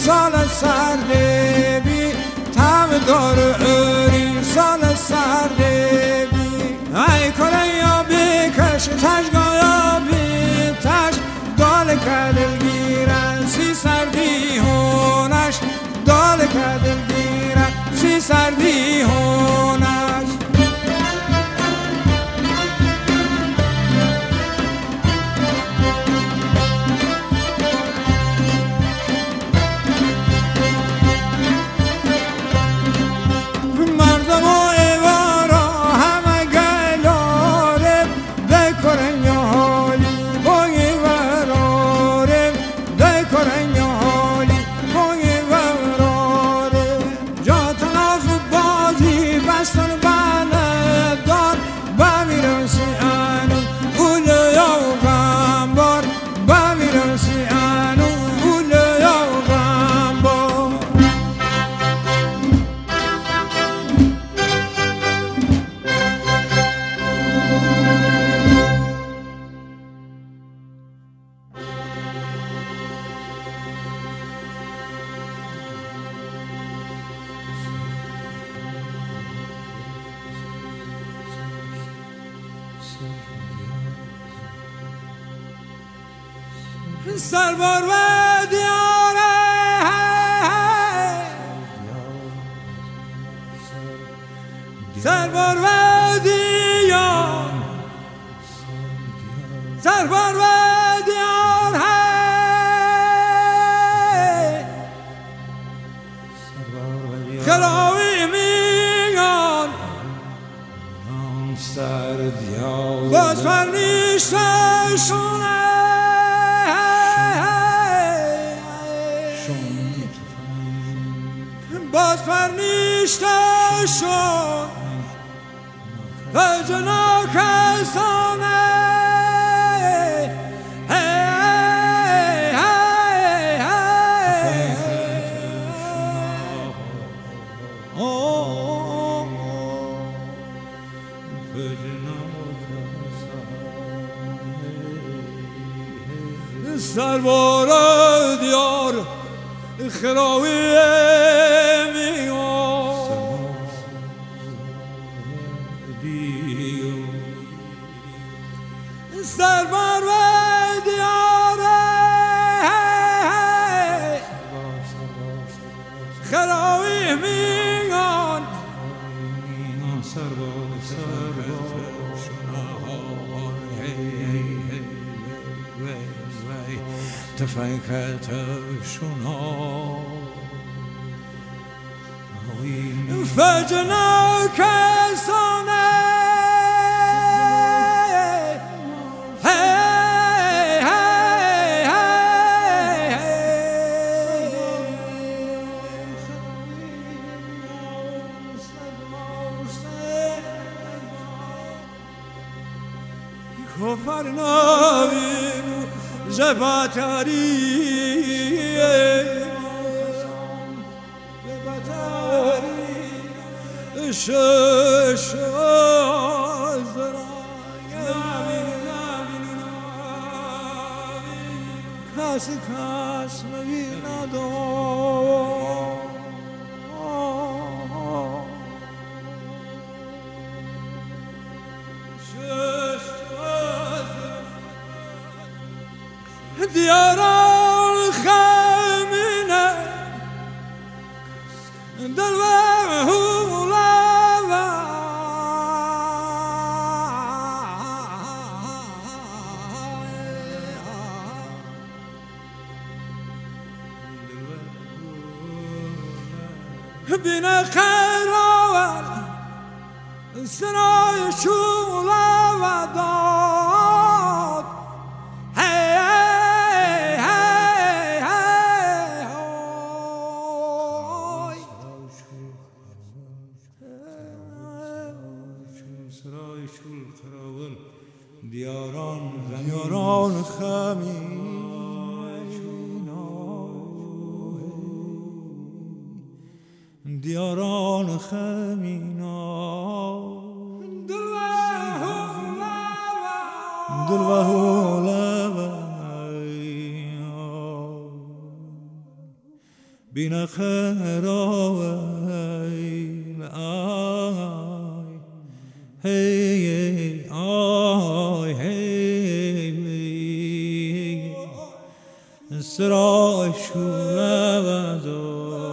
سال سرده بی تم دار اوری سال سرده بی ای کنه یا بکش تشگاه یا بی تش دال کدل گیرن سی سردی هونش دال کدل گیرن سی سردی هونش سربار و دیاره سربار و دیار سربار و دیار خلاوی میگان باز فرنیشتشونه باز فرنیشته شد و جنا کسانه سربار دیار خراوی سربار و دیاره خراوی میگان تفکت شنا فجنا کسانه کفر نبینو زباتری شش کسی کس مبیندم دیاران خمینه دل و هولاوا بین خیرآور سرای شولاوا داد دیاران خمینا دیاران خمینا دل و هولا بین خیرای hey ay hey سرای شورا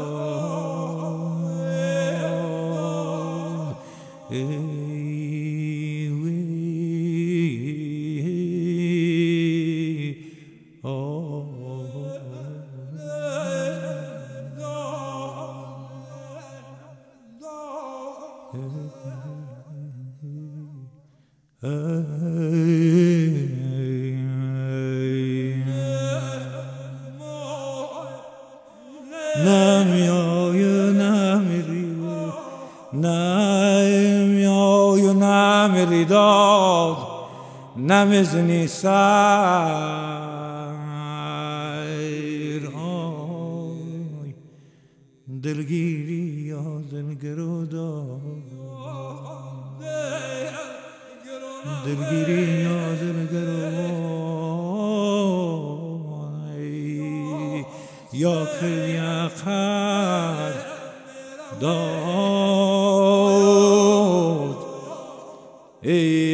نمیای داد نمیزنی سر دلگیری یا دلگرو داد دلگیری یا دلگرو یا که یخر داد